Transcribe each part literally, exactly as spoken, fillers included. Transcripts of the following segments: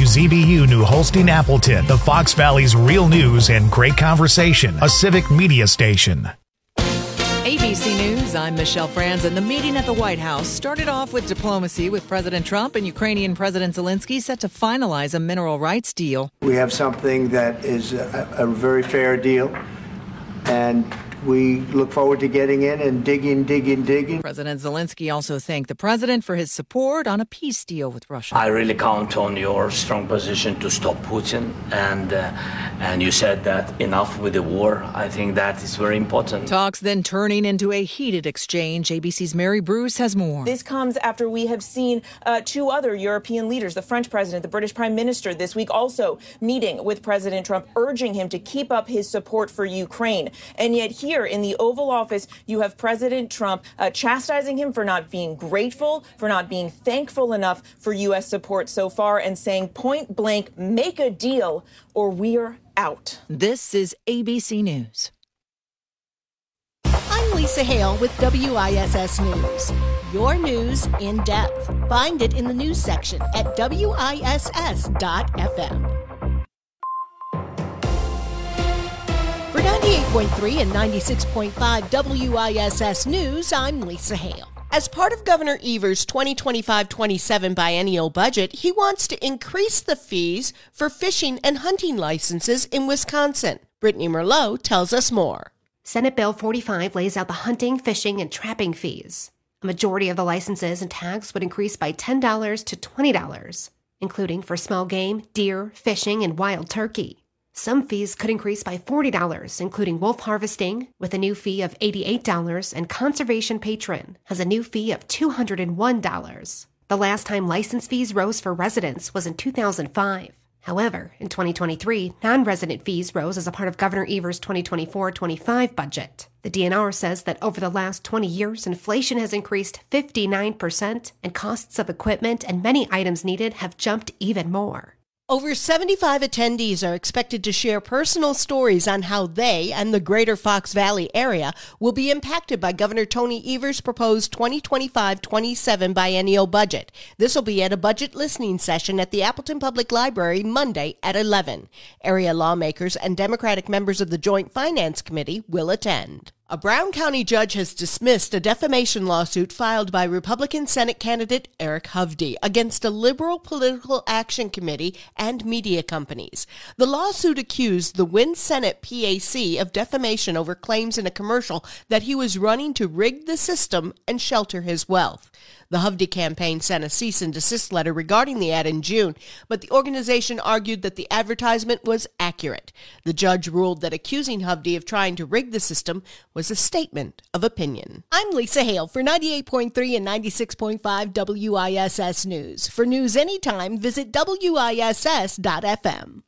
Z B U New Holstein Appleton, the Fox Valley's real news and great conversation, a civic media station. A B C News, I'm Michelle Franzen. The meeting at the White House started off with diplomacy with President Trump and Ukrainian President Zelensky set to finalize a mineral rights deal. We have something that is a, a very fair deal, and we look forward to getting in and digging, digging, digging. President Zelensky also thanked the president for his support on a peace deal with Russia. I really count on your strong position to stop Putin, and uh, and you said that enough with the war. I think that is very important. Talks then turning into a heated exchange. A B C's Mary Bruce has more. This comes after we have seen uh, two other European leaders, the French president, the British prime minister, this week also meeting with President Trump, urging him to keep up his support for Ukraine. And yet here, Here in the Oval Office, you have President Trump uh, chastising him for not being grateful, for not being thankful enough for U S support so far, and saying point blank, make a deal or we're out. This is A B C News. I'm Lisa Hale with W I S S News. Your news in depth. Find it in the news section at W I S S dot F M. For ninety-eight point three and ninety-six point five W I S S News, I'm Lisa Hale. As part of Governor Evers' twenty twenty-five twenty-seven biennial budget, he wants to increase the fees for fishing and hunting licenses in Wisconsin. Brittany Merlot tells us more. Senate Bill forty-five lays out the hunting, fishing, and trapping fees. A majority of the licenses and tags would increase by ten dollars to twenty dollars, including for small game, deer, fishing, and wild turkey. Some fees could increase by forty dollars, including wolf harvesting, with a new fee of eighty-eight dollars, and conservation patron has a new fee of two hundred one dollars. The last time license fees rose for residents was in two thousand five. However, in twenty twenty-three, non-resident fees rose as a part of Governor Evers' twenty twenty-four twenty-five budget. The D N R says that over the last twenty years, inflation has increased fifty-nine percent, and costs of equipment and many items needed have jumped even more. Over seventy-five attendees are expected to share personal stories on how they and the greater Fox Valley area will be impacted by Governor Tony Evers' proposed twenty twenty-five twenty-seven biennial budget. This will be at a budget listening session at the Appleton Public Library Monday at eleven. Area lawmakers and Democratic members of the Joint Finance Committee will attend. A Brown County judge has dismissed a defamation lawsuit filed by Republican Senate candidate Eric Hovde against a liberal political action committee and media companies. The lawsuit accused the Wynn Senate P A C of defamation over claims in a commercial that he was running to rig the system and shelter his wealth. The Hovde campaign sent a cease and desist letter regarding the ad in June, but the organization argued that the advertisement was accurate. The judge ruled that accusing Hovde of trying to rig the system was a statement of opinion. I'm Lisa Hale for ninety-eight point three and ninety-six point five W I S S News. For news anytime, visit W I S S dot F M.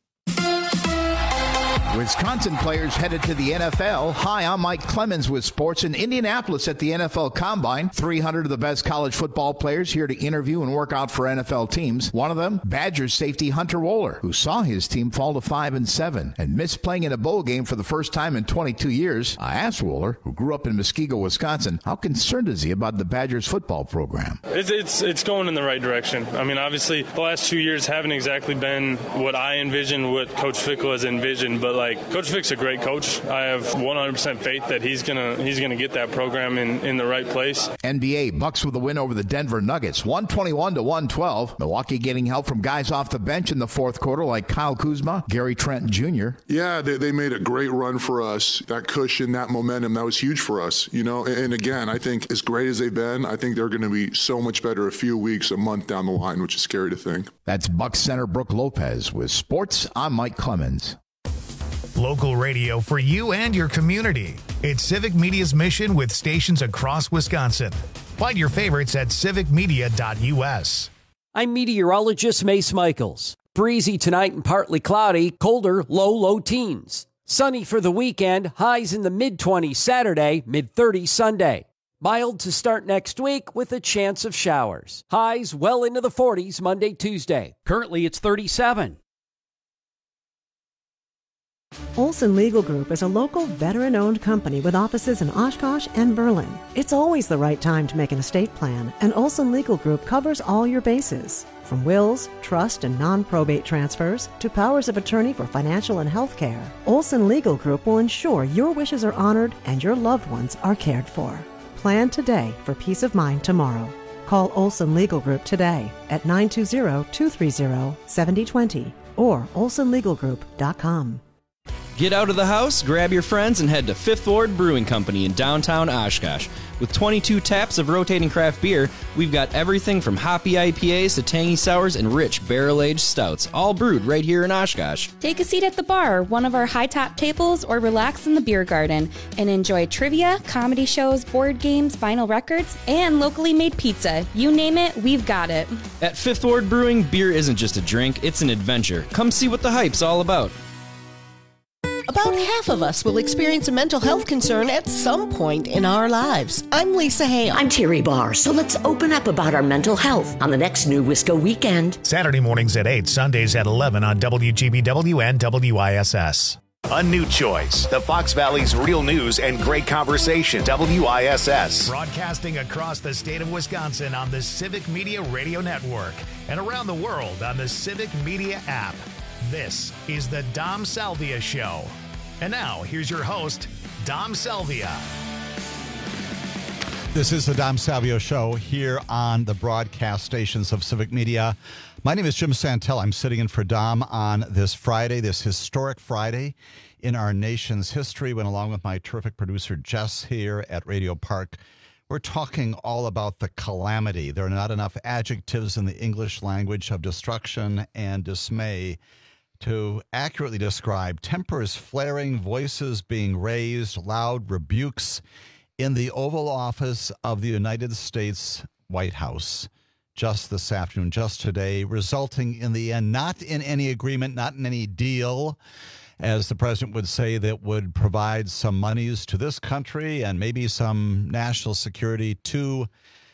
Wisconsin players headed to the N F L. Hi, I'm Mike Clemens with sports in Indianapolis at the N F L Combine. three hundred of the best college football players here to interview and work out for N F L teams. One of them, Badgers safety Hunter Wohler, who saw his team fall to five and seven and missed playing in a bowl game for the first time in twenty-two years. I asked Wohler, who grew up in Muskego, Wisconsin, how concerned is he about the Badgers football program? It's, it's, it's going in the right direction. I mean, obviously, the last two years haven't exactly been what I envisioned, what Coach Fickle has envisioned, but like, Like Coach Vick's a great coach. I have one hundred percent faith that he's gonna he's gonna get that program in, in the right place. N B A, Bucks with a win over the Denver Nuggets, one twenty-one to one twelve. Milwaukee getting help from guys off the bench in the fourth quarter like Kyle Kuzma, Gary Trent Junior Yeah, they, they made a great run for us. That cushion, that momentum, that was huge for us. You know, and, and again, I think as great as they've been, I think they're going to be so much better a few weeks, a month down the line, which is scary to think. That's Bucks center Brooke Lopez with sports. I'm Mike Clemens. Local radio for you and your community. It's Civic Media's mission with stations across Wisconsin. Find your favorites at civic media dot U S. I'm meteorologist Mace Michaels. Breezy tonight and partly cloudy, colder, low, low teens. Sunny for the weekend, highs in the mid-twenties Saturday, mid-thirties Sunday. Mild to start next week with a chance of showers. Highs well into the forties Monday, Tuesday. Currently it's thirty-seven. Olson Legal Group is a local veteran-owned company with offices in Oshkosh and Berlin. It's always the right time to make an estate plan, and Olson Legal Group covers all your bases. From wills, trust, and non-probate transfers to powers of attorney for financial and health care, Olson Legal Group will ensure your wishes are honored and your loved ones are cared for. Plan today for peace of mind tomorrow. Call Olson Legal Group today at nine two zero, two three zero, seven zero two zero or olson legal group dot com. Get out of the house, grab your friends, and head to Fifth Ward Brewing Company in downtown Oshkosh. With twenty-two taps of rotating craft beer, we've got everything from hoppy I P As to tangy sours and rich barrel-aged stouts, all brewed right here in Oshkosh. Take a seat at the bar, one of our high-top tables, or relax in the beer garden and enjoy trivia, comedy shows, board games, vinyl records, and locally made pizza. You name it, we've got it. At Fifth Ward Brewing, beer isn't just a drink, it's an adventure. Come see what the hype's all about. About half of us will experience a mental health concern at some point in our lives. I'm Lisa Hale. I'm Terry Barr. So let's open up about our mental health on the next New Wisco Weekend. Saturday mornings at eight, Sundays at eleven on W G B W and W I S S. A new choice. The Fox Valley's real news and great conversation. W I S S. Broadcasting across the state of Wisconsin on the Civic Media Radio Network and around the world on the Civic Media app. This is the Dom Salvia Show. And now, here's your host, Dom Salvia. This is the Dom Salvia Show here on the broadcast stations of Civic Media. My name is Jim Santel. I'm sitting in for Dom on this Friday, this historic Friday in our nation's history, when along with my terrific producer, Jess, here at Radio Park, we're talking all about the calamity. There are not enough adjectives in the English language of destruction and dismay to accurately describe tempers flaring, voices being raised, loud rebukes in the Oval Office of the United States White House just this afternoon, just today, resulting in the end not in any agreement, not in any deal, as the president would say, that would provide some monies to this country and maybe some national security to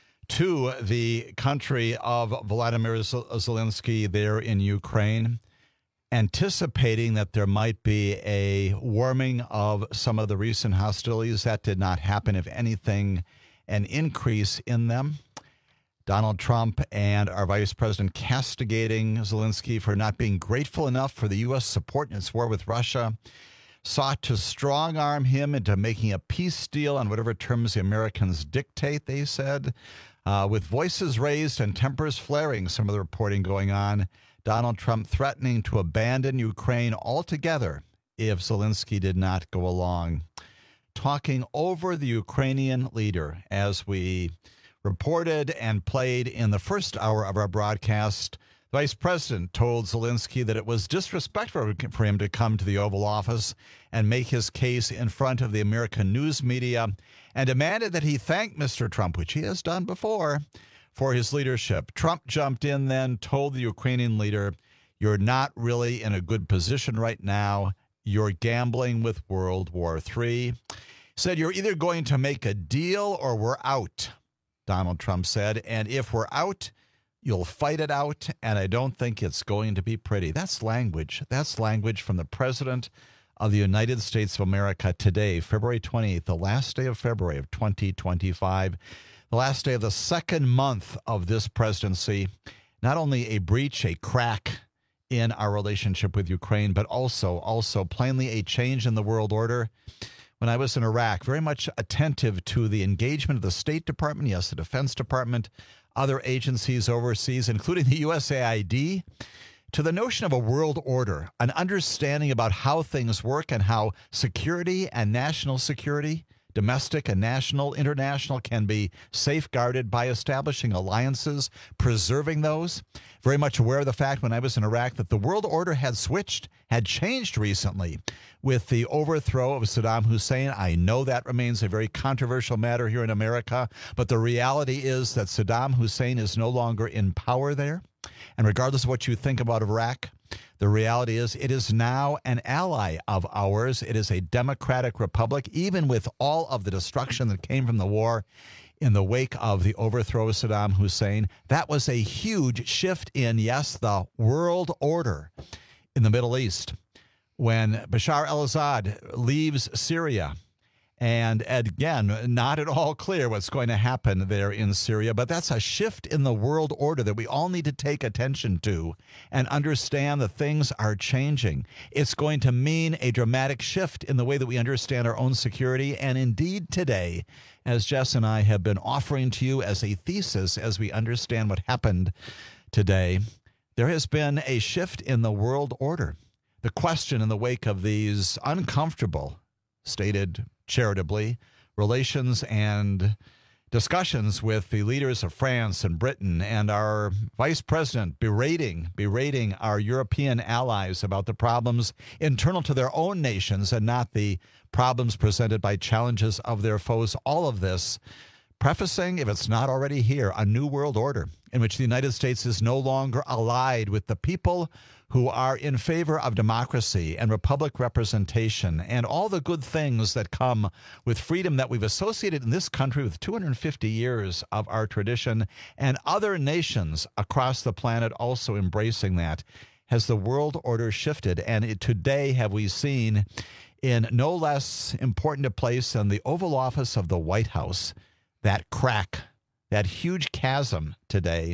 to the country of Vladimir Zelensky there in Ukraine, anticipating that there might be a warming of some of the recent hostilities. That did not happen. If anything, an increase in them. Donald Trump and our vice president castigating Zelensky for not being grateful enough for the U S support in its war with Russia, sought to strong-arm him into making a peace deal on whatever terms the Americans dictate, they said. Uh, with voices raised and tempers flaring, some of the reporting going on, Donald Trump threatening to abandon Ukraine altogether if Zelensky did not go along. Talking over the Ukrainian leader, as we reported and played in the first hour of our broadcast, the vice president told Zelensky that it was disrespectful for him to come to the Oval Office and make his case in front of the American news media, and demanded that he thank Mister Trump, which he has done before, for his leadership. Trump jumped in then, told the Ukrainian leader, "You're not really in a good position right now. You're gambling with World War Three." Said, "You're either going to make a deal or we're out," Donald Trump said, "and if we're out, you'll fight it out, and I don't think it's going to be pretty." That's language. That's language from the President of the United States of America today, February twenty-eighth, the last day of February of twenty twenty-five, the last day of the second month of this presidency. Not only a breach, a crack in our relationship with Ukraine, but also, also plainly a change in the world order. When I was in Iraq, very much attentive to the engagement of the State Department, yes, the Defense Department, other agencies overseas, including the U S A I D, to the notion of a world order, an understanding about how things work and how security and national security, domestic and national, international, can be safeguarded by establishing alliances, preserving those. Very much aware of the fact when I was in Iraq that the world order had switched, had changed recently with the overthrow of Saddam Hussein. I know that remains a very controversial matter here in America, but the reality is that Saddam Hussein is no longer in power there. And regardless of what you think about Iraq, the reality is it is now an ally of ours. It is a democratic republic, even with all of the destruction that came from the war in the wake of the overthrow of Saddam Hussein. That was a huge shift in, yes, the world order in the Middle East. when Bashar al-Assad leaves Syria. And again, not at all clear what's going to happen there in Syria, but that's a shift in the world order that we all need to take attention to and understand that things are changing. It's going to mean a dramatic shift in the way that we understand our own security. And indeed today, as Jess and I have been offering to you as a thesis as we understand what happened today, there has been a shift in the world order. The question in the wake of these uncomfortable, stated charitably, relations and discussions with the leaders of France and Britain, and our vice president berating, berating our European allies about the problems internal to their own nations and not the problems presented by challenges of their foes. All of this prefacing, if it's not already here, a new world order in which the United States is no longer allied with the people who are in favor of democracy and republic representation and all the good things that come with freedom that we've associated in this country with two hundred fifty years of our tradition, and other nations across the planet also embracing that. Has the world order shifted? And it, today have we seen, in no less important a place than the Oval Office of the White House, that crack, that huge chasm today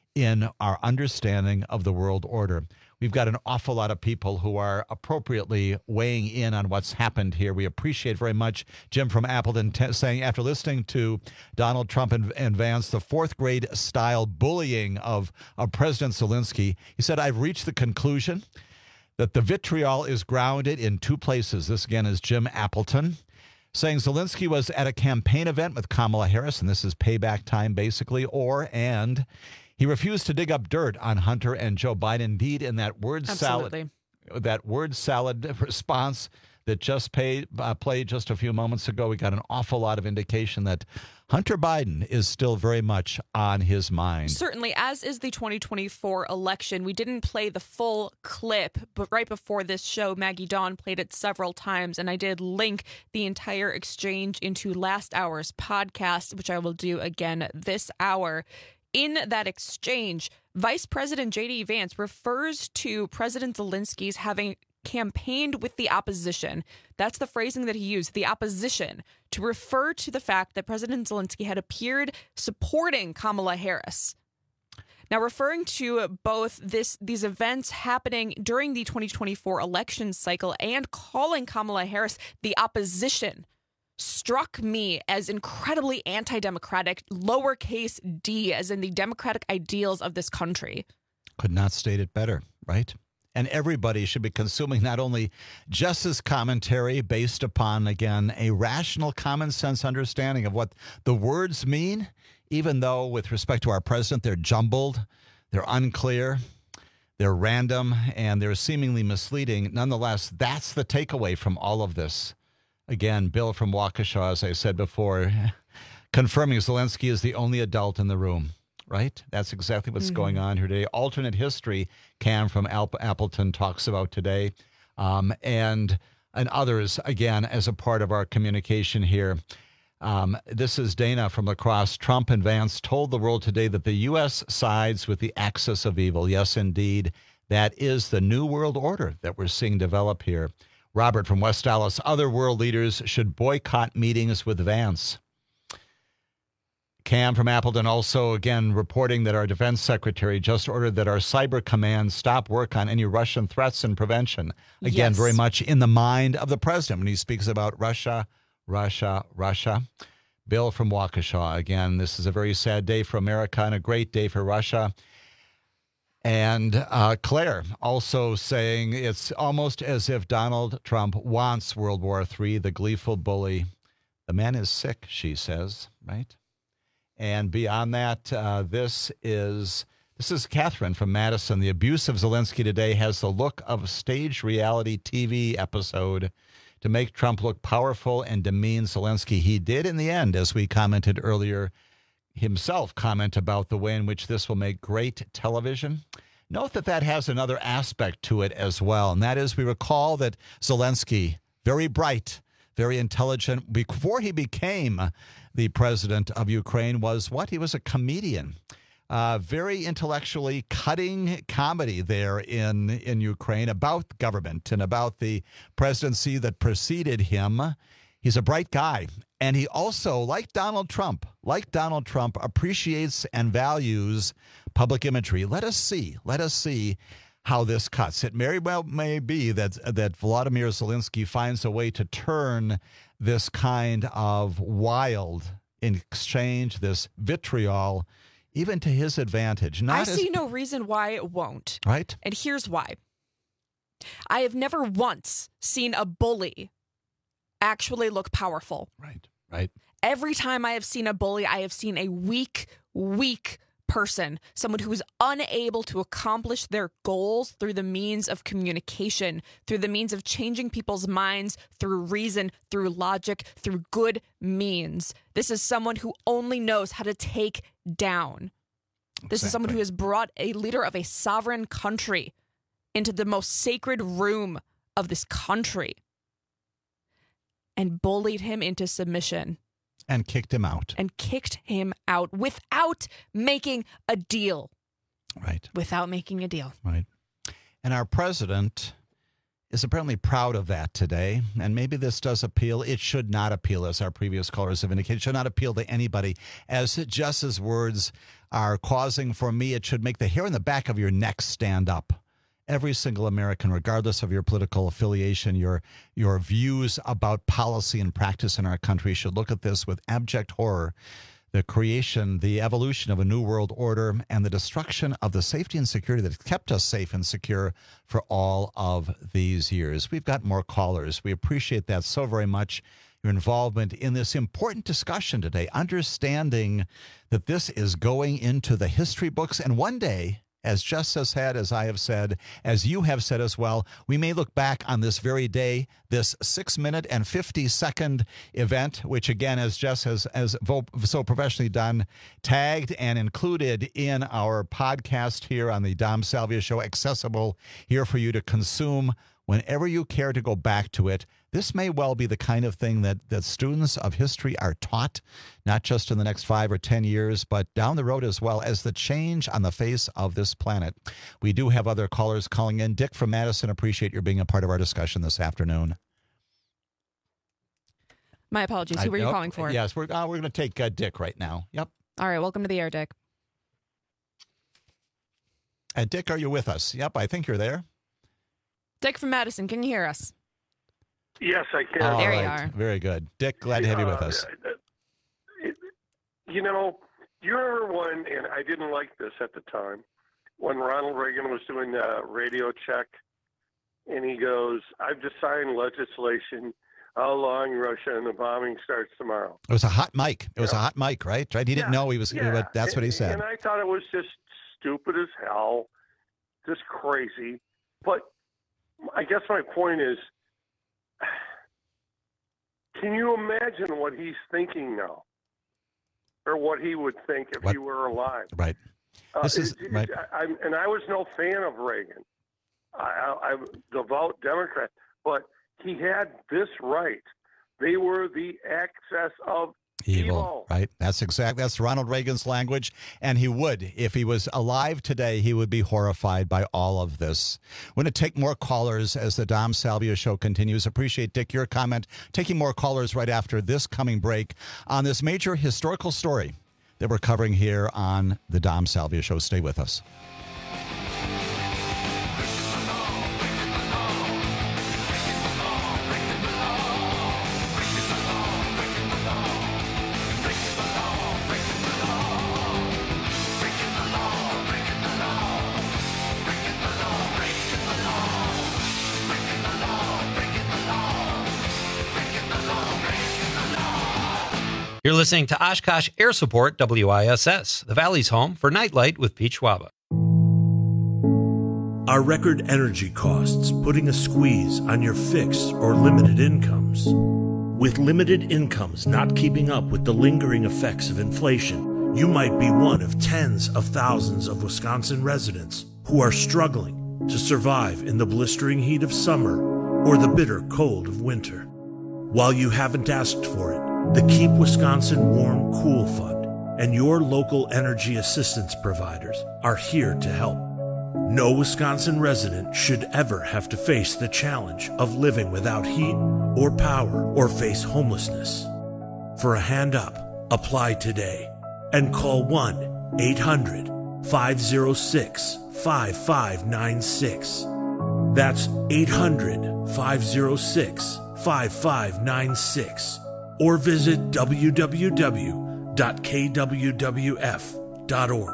in our understanding of the world order. We've got an awful lot of people who are appropriately weighing in on what's happened here. We appreciate very much Jim from Appleton t- saying, after listening to Donald Trump and, and Vance, the fourth grade style bullying of, of President Zelensky, he said, I've reached the conclusion that the vitriol is grounded in two places. This again is Jim Appleton, saying Zelensky was at a campaign event with Kamala Harris, and this is payback time basically, or, and he refused to dig up dirt on Hunter and Joe Biden. Indeed, in that word Absolutely. salad, that word salad response that just paid, uh, played just a few moments ago, we got an awful lot of indication that Hunter Biden is still very much on his mind. Certainly, as is the twenty twenty-four election. We didn't play the full clip, but right before this show, Maggie Dawn played it several times, and I did link the entire exchange into last hour's podcast, which I will do again this hour. In that exchange, Vice President J D. Vance refers to President Zelensky's having campaigned with the opposition. That's the phrasing that he used, the opposition, to refer to the fact that President Zelensky had appeared supporting Kamala Harris. Now, referring to both this these events happening during the twenty twenty-four election cycle and calling Kamala Harris the opposition struck me as incredibly anti-democratic, lowercase d, as in the democratic ideals of this country. Could not state it better, right? And everybody should be consuming not only Jess's commentary based upon, again, a rational common sense understanding of what the words mean, even though with respect to our president, they're jumbled, they're unclear, they're random, and they're seemingly misleading. Nonetheless, that's the takeaway from all of this. Again, Bill from Waukesha, as I said before, confirming Zelensky is the only adult in the room, right? That's exactly what's mm-hmm. going on here today. Alternate history, Cam from Al- Appleton talks about today, um, and and others, again, as a part of our communication here. Um, this is Dana from La Crosse. Trump and Vance told the world today that the U S sides with the axis of evil. Yes, indeed, that is the new world order that we're seeing develop here. Robert from West Dallas, other world leaders should boycott meetings with Vance. Cam from Appleton also, again, reporting that our defense secretary just ordered that our cyber command stop work on any Russian threats and prevention. Again, yes. Very much in the mind of the president when he speaks about Russia, Russia, Russia. Bill from Waukesha, again, this is a very sad day for America and a great day for Russia. And uh, Claire also saying it's almost as if Donald Trump wants World War Three, the gleeful bully. The man is sick, she says, right? And beyond that, uh, this is this is Catherine from Madison. The abuse of Zelensky today has the look of a staged reality T V episode to make Trump look powerful and demean Zelensky. He did in the end, as we commented earlier, himself comment about the way in which this will make great television. Note that that has another aspect to it as well, and that is we recall that Zelensky, very bright, very intelligent, before he became the president of Ukraine, was what? He was a comedian. Uh, very intellectually cutting comedy there in, in Ukraine about government and about the presidency that preceded him. He's a bright guy. And he also, like Donald Trump, like Donald Trump, appreciates and values public imagery. Let us see. Let us see how this cuts. It very well may be that, that Volodymyr Zelensky finds a way to turn this kind of wild exchange, this vitriol, even to his advantage. Not I as, see no reason why it won't. Right? And here's why. I have never once seen a bully actually look powerful. Right, right. Every time I have seen a bully, I have seen a weak, weak person, someone who is unable to accomplish their goals through the means of communication, through the means of changing people's minds, through reason, through logic, through good means. This is someone who only knows how to take down. This exactly. is someone who has brought a leader of a sovereign country into the most sacred room of this country and bullied him into submission. And kicked him out. And kicked him out without making a deal. Right. Without making a deal. Right. And our president is apparently proud of that today. And maybe this does appeal. It should not appeal, as our previous callers have indicated. It should not appeal to anybody. As Jess's words are causing for me, it should make the hair on the back of your neck stand up. Every single American, regardless of your political affiliation, your your views about policy and practice in our country, should look at this with abject horror. The creation, the evolution of a new world order, and the destruction of the safety and security that kept us safe and secure for all of these years. We've got more callers. We appreciate that so very much. Your involvement in this important discussion today, understanding that this is going into the history books, and one day, as Jess has said, as I have said, as you have said as well, we may look back on this very day, this six minute and fifty second event, which again, as Jess has, has so professionally done, tagged and included in our podcast here on the Dom Salvia Show, accessible here for you to consume whenever you care to go back to it. This may well be the kind of thing that, that students of history are taught, not just in the next five or ten years, but down the road as well as the change on the face of this planet. We do have other callers calling in. Dick from Madison, appreciate your being a part of our discussion this afternoon. My apologies. Who I, were you nope, calling for? Yes, we're, uh, we're going to take uh, Dick right now. Yep. All right, welcome to the air, Dick. Uh, Dick, are you with us? Yep, I think you're there. Dick from Madison, can you hear us? Yes, I can. All there right. you are. Very good. Dick, glad to have you with us. Uh, you know, you're one, and I didn't like this at the time, when Ronald Reagan was doing the radio check, and he goes, I've just signed legislation allowing Russia, and the bombing starts tomorrow. It was a hot mic. It was yeah. a hot mic, right? Right? He didn't yeah. know he was, yeah. but that's what he said. And I thought it was just stupid as hell, just crazy. But I guess my point is, can you imagine what he's thinking now, or what he would think if what? he were alive? Right. This uh, is it, right. I, I'm, and I was no fan of Reagan. I, I, I'm a devout Democrat, but he had this right. They were the excess of evil. Evil, right? That's exact. That's Ronald Reagan's language, and he would, if he was alive today, he would be horrified by all of this. We're going to take more callers as the Dom Salvia Show continues. Appreciate, Dick, your comment. Taking more callers right after this coming break on this major historical story that we're covering here on the Dom Salvia Show. Stay with us. You're listening to Oshkosh Air Support W I S S, the Valley's home for Nightlight with Pete Schwaba. Are record energy costs putting a squeeze on your fixed or limited incomes? With limited incomes not keeping up with the lingering effects of inflation, you might be one of tens of thousands of Wisconsin residents who are struggling to survive in the blistering heat of summer or the bitter cold of winter. While you haven't asked for it, the Keep Wisconsin Warm Cool Fund and your local energy assistance providers are here to help. No Wisconsin resident should ever have to face the challenge of living without heat or power or face homelessness. For a hand up, apply today and call one eight hundred five oh six five five nine six. That's eight hundred five oh six five five nine six. Or visit w w w dot k w w f dot org.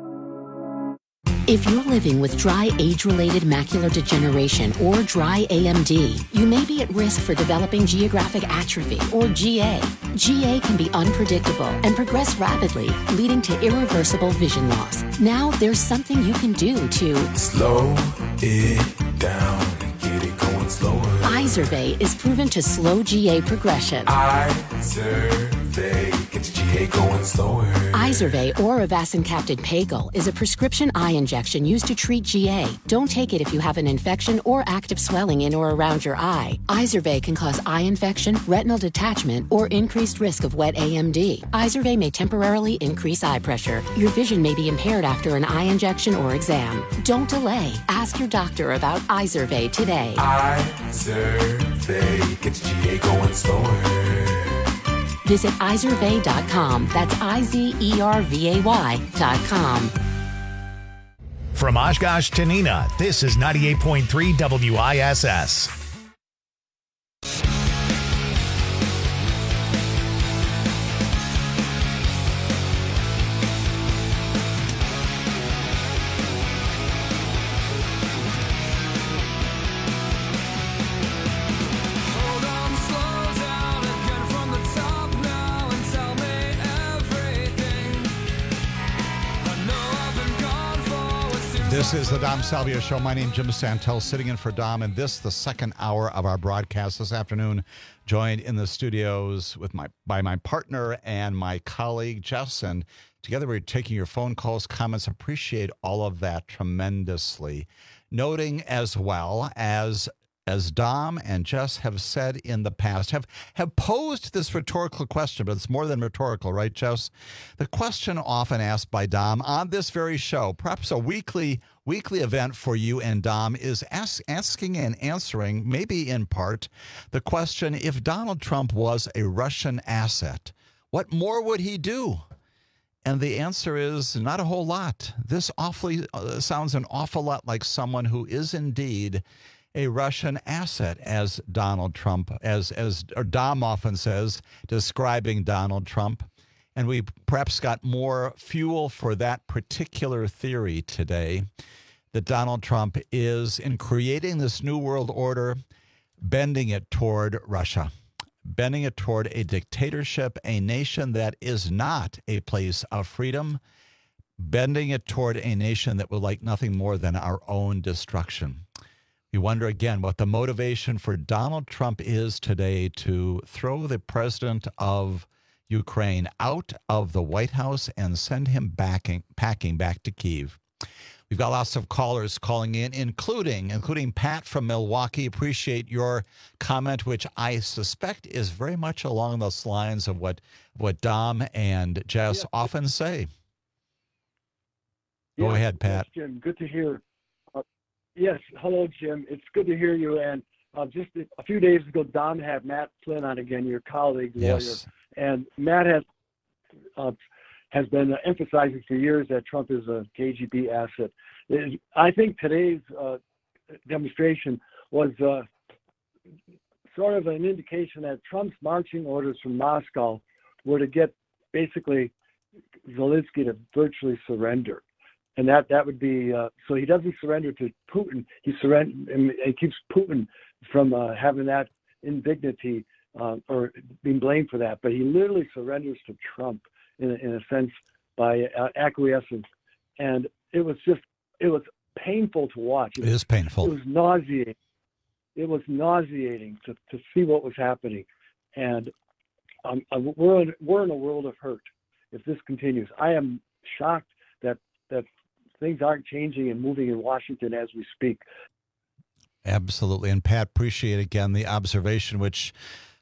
If you're living with dry age-related macular degeneration or dry A M D, you may be at risk for developing geographic atrophy or G A. G A can be unpredictable and progress rapidly, leading to irreversible vision loss. Now there's something you can do to slow it down and get it going slower. Izervay is proven to slow G A progression. Izervay gets G A going slower. Izervay or avacincaptad pegol is a prescription eye injection used to treat G A. Don't take it if you have an infection or active swelling in or around your eye. Izervay can cause eye infection, retinal detachment, or increased risk of wet A M D. Izervay may temporarily increase eye pressure. Your vision may be impaired after an eye injection or exam. Don't delay. Ask your doctor about Izervay today. Izervay gets G A going slower. Visit izervay dot com. That's I Z E R V A Y dot com. From Oshkosh to Neenah, this is ninety-eight point three W I S S. This is the Dom Salvio Show. My name is Jim Santel, sitting in for Dom, and this the second hour of our broadcast this afternoon, joined in the studios with my by my partner and my colleague, Jess, and together we're taking your phone calls, comments. Appreciate all of that tremendously. Noting as well as as Dom and Jess have said in the past, have, have posed this rhetorical question, but it's more than rhetorical, right, Jess? The question often asked by Dom on this very show, perhaps a weekly weekly event for you and Dom, is ask, asking and answering, maybe in part, the question, if Donald Trump was a Russian asset, what more would he do? And the answer is not a whole lot. This awfully uh, sounds an awful lot like someone who is indeed a Russian asset, as Donald Trump, as as or Dom often says, describing Donald Trump. And we perhaps got more fuel for that particular theory today, that Donald Trump is, in creating this new world order, bending it toward Russia, bending it toward a dictatorship, a nation that is not a place of freedom, bending it toward a nation that would like nothing more than our own destruction. We wonder again what the motivation for Donald Trump is today to throw the president of Ukraine out of the White House and send him backing, packing back to Kyiv. We've got lots of callers calling in, including including Pat from Milwaukee. Appreciate your comment, which I suspect is very much along those lines of what, what Dom and Jess yeah. often say. Go yeah, ahead, Pat. Yes, Jim, good to hear. Yes, hello, Jim. It's good to hear you. And uh, just a few days ago, Dom had Matt Flynn on again, your colleague, yes. lawyer. And Matt has uh, has been emphasizing for years that Trump is a K G B asset. I think today's uh, demonstration was uh, sort of an indication that Trump's marching orders from Moscow were to get basically Zelensky to virtually surrender. And that, that would be, uh, so he doesn't surrender to Putin. He surrender and he keeps Putin from uh, having that indignity uh, or being blamed for that. But he literally surrenders to Trump in a, in a sense by uh, acquiescence. And it was just, it was painful to watch. It, it is painful. It was nauseating. It was nauseating to, to see what was happening. And um, we're in, we're in a world of hurt if this continues. I am shocked that that things aren't changing and moving in Washington as we speak. Absolutely. And Pat, appreciate again the observation, which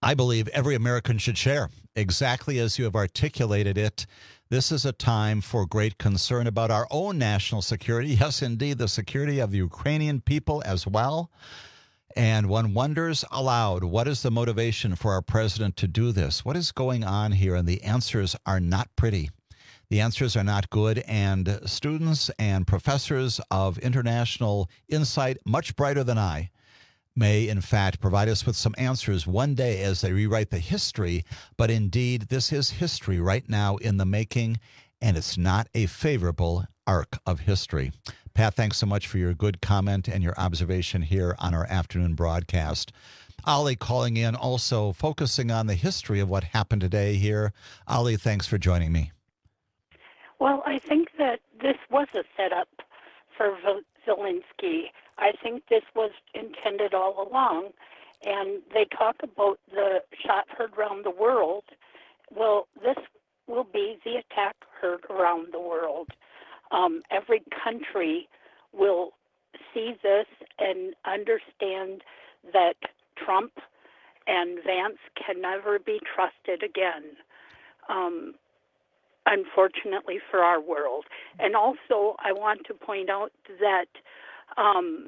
I believe every American should share. Exactly as you have articulated it, this is a time for great concern about our own national security. Yes, indeed, the security of the Ukrainian people as well. And one wonders aloud, what is the motivation for our president to do this? What is going on here? And the answers are not pretty. The answers are not good. And students and professors of international insight, much brighter than I, may, in fact, provide us with some answers one day as they rewrite the history. But indeed, this is history right now in the making, and it's not a favorable arc of history. Pat, thanks so much for your good comment and your observation here on our afternoon broadcast. Ali calling in, also focusing on the history of what happened today here. Ali, thanks for joining me. Well, I think that this was a setup for Zelensky. I think this was intended all along. And they talk about the shot heard around the world. Well, this will be the attack heard around the world. Um, every country will see this and understand that Trump and Vance can never be trusted again, um, unfortunately for our world. And also, I want to point out that um,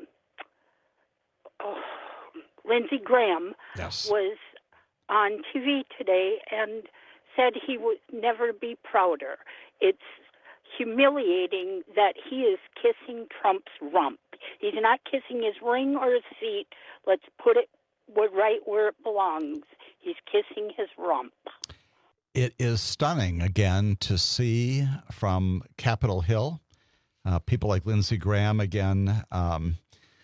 oh, Lindsey Graham yes. was on T V today and said he would never be prouder. It's humiliating that he is kissing Trump's rump. He's not kissing his ring or his feet. Let's put it right where it belongs. He's kissing his rump. It is stunning, again, to see from Capitol Hill, uh, people like Lindsey Graham, again, um,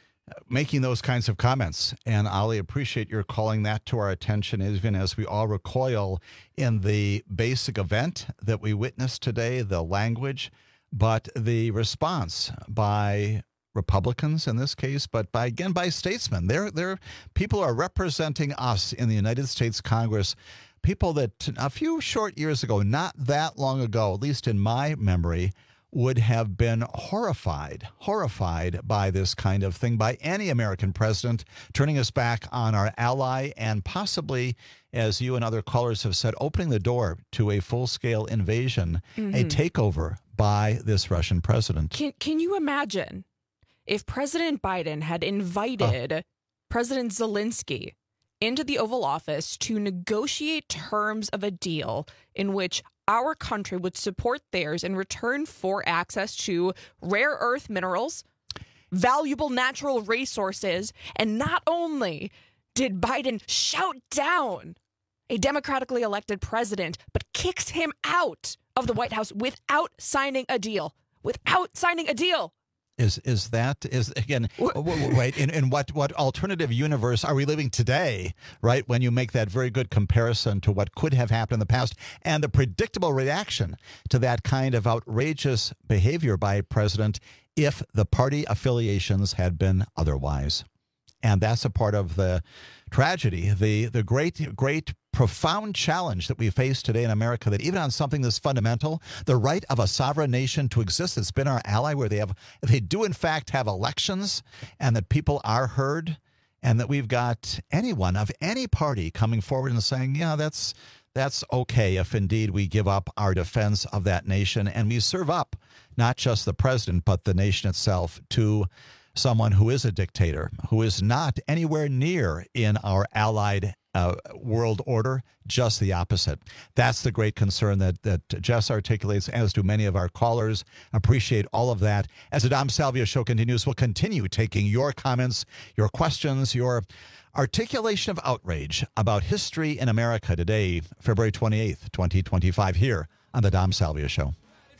making those kinds of comments. And Ali, appreciate your calling that to our attention, even as we all recoil in the basic event that we witnessed today, the language, but the response by Republicans in this case, but by again by statesmen. They're, they're, people are representing us in the United States Congress, people that a few short years ago, not that long ago, at least in my memory, would have been horrified, horrified by this kind of thing, by any American president, turning us back on our ally and possibly, as you and other callers have said, opening the door to a full-scale invasion, mm-hmm. a takeover by this Russian president. Can, can you imagine if President Biden had invited oh. President Zelensky into the Oval Office to negotiate terms of a deal in which our country would support theirs in return for access to rare earth minerals, valuable natural resources, and not only did Biden shout down a democratically elected president, but kicked him out of the White House without signing a deal. Without signing a deal. Is is that, is again, right, in, in what, what alternative universe are we living today, right, when you make that very good comparison to what could have happened in the past and the predictable reaction to that kind of outrageous behavior by a president if the party affiliations had been otherwise. And that's a part of the tragedy, the the great, great, profound challenge that we face today in America, that even on something this fundamental, the right of a sovereign nation to exist, that's been our ally, where they have, they do in fact have elections, and that people are heard, and that we've got anyone of any party coming forward and saying, yeah, that's that's okay if indeed we give up our defense of that nation, and we serve up not just the president, but the nation itself to someone who is a dictator, who is not anywhere near in our allied uh, world order, just the opposite. That's the great concern that, that Jess articulates, as do many of our callers. Appreciate all of that. As the Dom Salvio Show continues, we'll continue taking your comments, your questions, your articulation of outrage about history in America today, February twenty-eighth, twenty twenty-five, here on the Dom Salvio Show.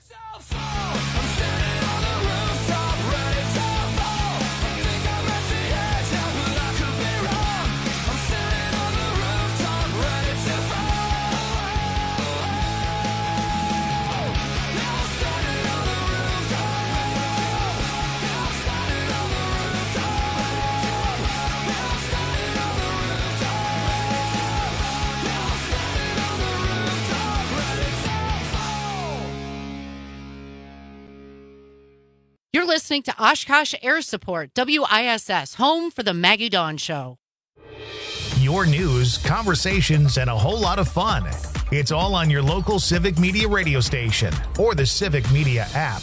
You're listening to Oshkosh Air Support, W I S S, home for the Maggie Dawn Show. your news, conversations, and a whole lot of fun. It's all on your local Civic Media radio station or the Civic Media app.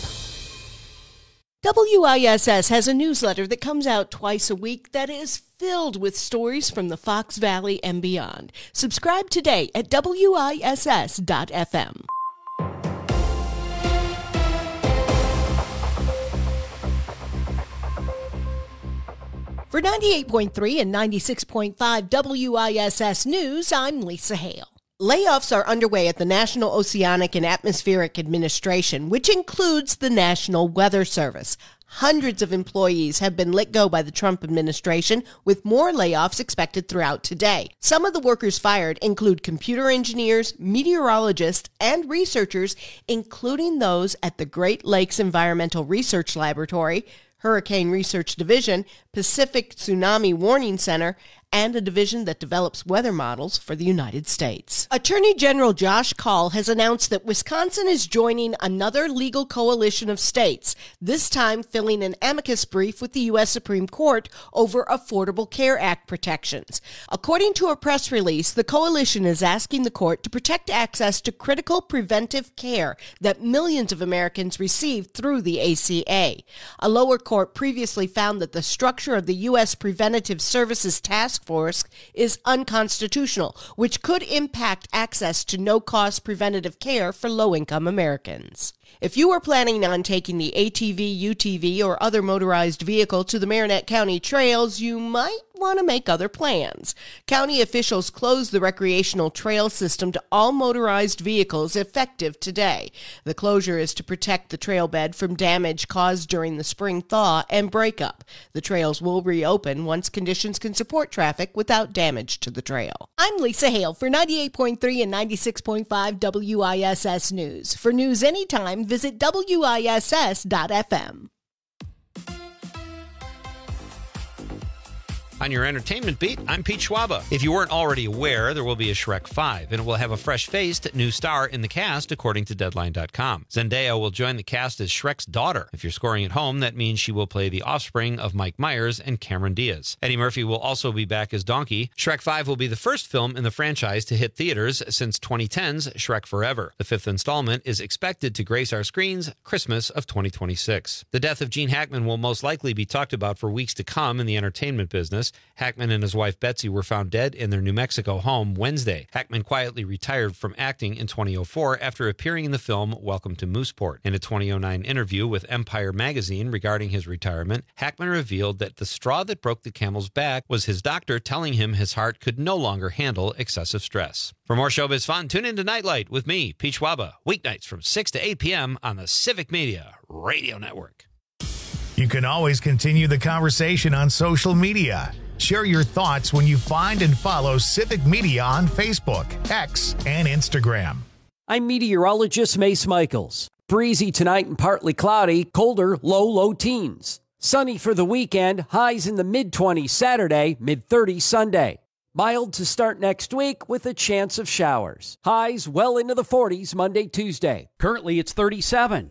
W I S S has a newsletter that comes out twice a week that is filled with stories from the Fox Valley and beyond. Subscribe today at W I S S dot F M. For ninety-eight point three and ninety-six point five W I S S News, I'm Lisa Hale. Layoffs are underway at the National Oceanic and Atmospheric Administration, which includes the National Weather Service. Hundreds of employees have been let go by the Trump administration, with more layoffs expected throughout today. Some of the workers fired include computer engineers, meteorologists, and researchers, including those at the Great Lakes Environmental Research Laboratory, Hurricane Research Division, Pacific Tsunami Warning Center, and a division that develops weather models for the United States. Attorney General Josh Kaul has announced that Wisconsin is joining another legal coalition of states, this time filling an amicus brief with the U S Supreme Court over Affordable Care Act protections. According to a press release, the coalition is asking the court to protect access to critical preventive care that millions of Americans receive through the A C A. A lower court previously found that the structure of the U S Preventative Services Task Force is unconstitutional, which could impact access to no-cost preventative care for low-income Americans. If you are planning on taking the A T V, U T V, or other motorized vehicle to the Marinette County trails, you might want to make other plans. County officials closed the recreational trail system to all motorized vehicles effective today. The closure is to protect the trail bed from damage caused during the spring thaw and breakup. The trails will reopen once conditions can support traffic without damage to the trail. I'm Lisa Hale for ninety-eight point three and ninety-six point five W I S S News. For news anytime, visit W I S S dot F M. On your entertainment beat, I'm Pete Schwaba. If you weren't already aware, there will be a Shrek five, and it will have a fresh-faced new star in the cast, according to Deadline dot com. Zendaya will join the cast as Shrek's daughter. If you're scoring at home, that means she will play the offspring of Mike Myers and Cameron Diaz. Eddie Murphy will also be back as Donkey. Shrek five will be the first film in the franchise to hit theaters since twenty ten's Shrek Forever. The fifth installment is expected to grace our screens Christmas of twenty twenty-six. The death of Gene Hackman will most likely be talked about for weeks to come in the entertainment business. Hackman and his wife Betsy were found dead in their New Mexico home Wednesday. Hackman quietly retired from acting in twenty oh four after appearing in the film Welcome to Mooseport. In a twenty oh nine interview with Empire magazine regarding his retirement, Hackman revealed that the straw that broke the camel's back was his doctor telling him his heart could no longer handle excessive stress. For more showbiz fun, tune in to Nightlight with me, Pete Schwaba, weeknights from six to eight p.m. on the Civic Media Radio Network. You can always continue the conversation on social media. Share your thoughts when you find and follow Civic Media on Facebook, X, and Instagram. I'm meteorologist Mace Michaels. Breezy tonight and partly cloudy, colder, low, low teens. Sunny for the weekend, highs in the mid-twenties Saturday, mid-thirties Sunday. Mild to start next week with a chance of showers. Highs well into the forties Monday, Tuesday. Currently it's thirty-seven.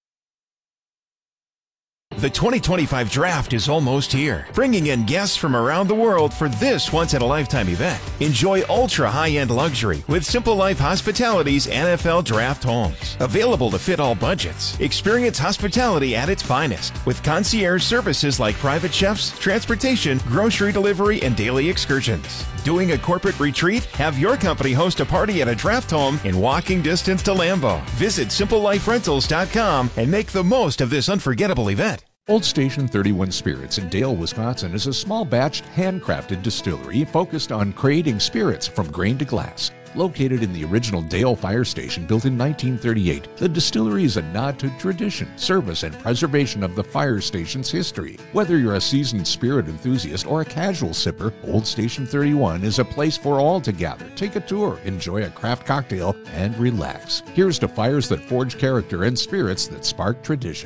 The twenty twenty-five Draft is almost here, bringing in guests from around the world for this once-in-a-lifetime event. Enjoy ultra-high-end luxury with Simple Life Hospitality's N F L Draft Homes. Available to fit all budgets. Experience hospitality at its finest with concierge services like private chefs, transportation, grocery delivery, and daily excursions. Doing a corporate retreat? Have your company host a party at a draft home in walking distance to Lambeau. Visit simple life rentals dot com and make the most of this unforgettable event. Old Station thirty-one Spirits in Dale, Wisconsin is a small batched, handcrafted distillery focused on creating spirits from grain to glass. Located in the original Dale Fire Station built in nineteen thirty-eight, the distillery is a nod to tradition, service, and preservation of the fire station's history. Whether you're a seasoned spirit enthusiast or a casual sipper, Old Station thirty-one is a place for all to gather. Take a tour, enjoy a craft cocktail, and relax. Here's to fires that forge character and spirits that spark tradition.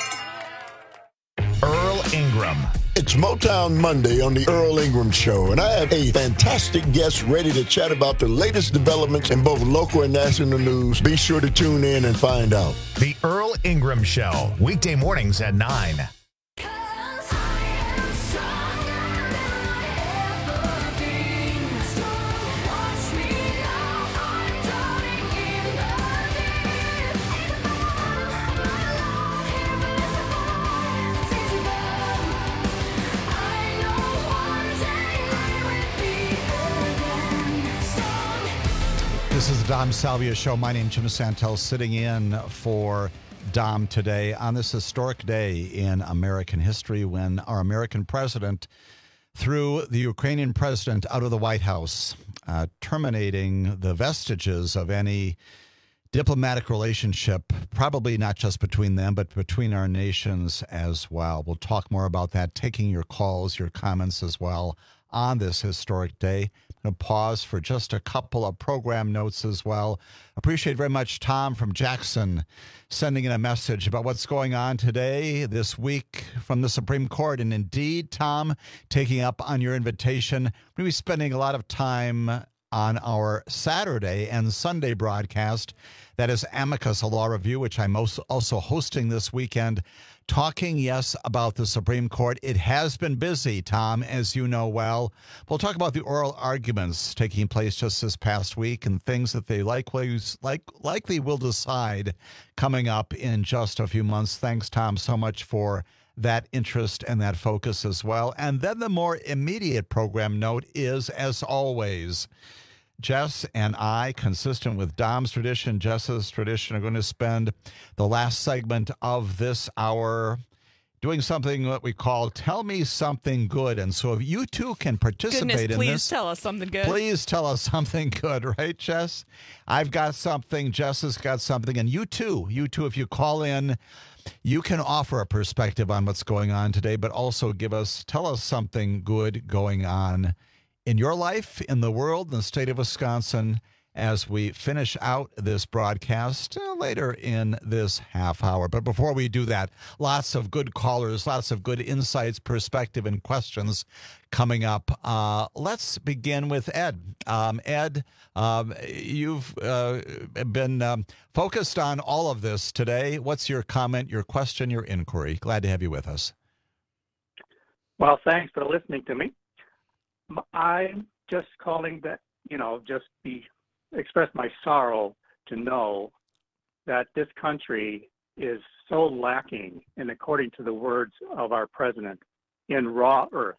Earl Ingram. It's Motown Monday on the Earl Ingram Show, and I have a fantastic guest ready to chat about the latest developments in both local and national news. Be sure to tune in and find out. The Earl Ingram Show, weekday mornings at nine. is the Dom Salvia Show. My name is Jim Santel, sitting in for Dom today on this historic day in American history when our American president threw the Ukrainian president out of the White House, uh, terminating the vestiges of any diplomatic relationship, probably not just between them, but between our nations as well. We'll talk more about that, taking your calls, your comments as well on this historic day. I'm going to pause for just a couple of program notes as well. Appreciate very much Tom from Jackson sending in a message about what's going on today, this week from the Supreme Court. And indeed, Tom, taking up on your invitation, we're going to be spending a lot of time on our Saturday and Sunday broadcast. That is Amicus, a law review, which I'm also hosting this weekend, talking, yes, about the Supreme Court. It has been busy, Tom, as you know well. We'll talk about the oral arguments taking place just this past week and things that they likely, like, likely will decide coming up in just a few months. Thanks, Tom, so much for that interest and that focus as well. And then the more immediate program note is, as always, Jess and I, consistent with Dom's tradition, Jess's tradition, are going to spend the last segment of this hour doing something that we call Tell Me Something Good. And so if you too can participate Goodness, in this. please tell us something good. Please tell us something good, right, Jess? I've got something, Jess has got something, and you too, you too, if you call in, you can offer a perspective on what's going on today, but also give us, tell us something good going on in your life, in the world, in the state of Wisconsin, as we finish out this broadcast uh, later in this half hour. But before we do that, lots of good callers, lots of good insights, perspective, and questions coming up. Uh, let's begin with Ed. Um, Ed, um, you've uh, been um, focused on all of this today. What's your comment, your question, your inquiry? Glad to have you with us. Well, thanks for listening to me. I'm just calling that, you know, just be express my sorrow to know that this country is so lacking, and according to the words of our president, in raw earth.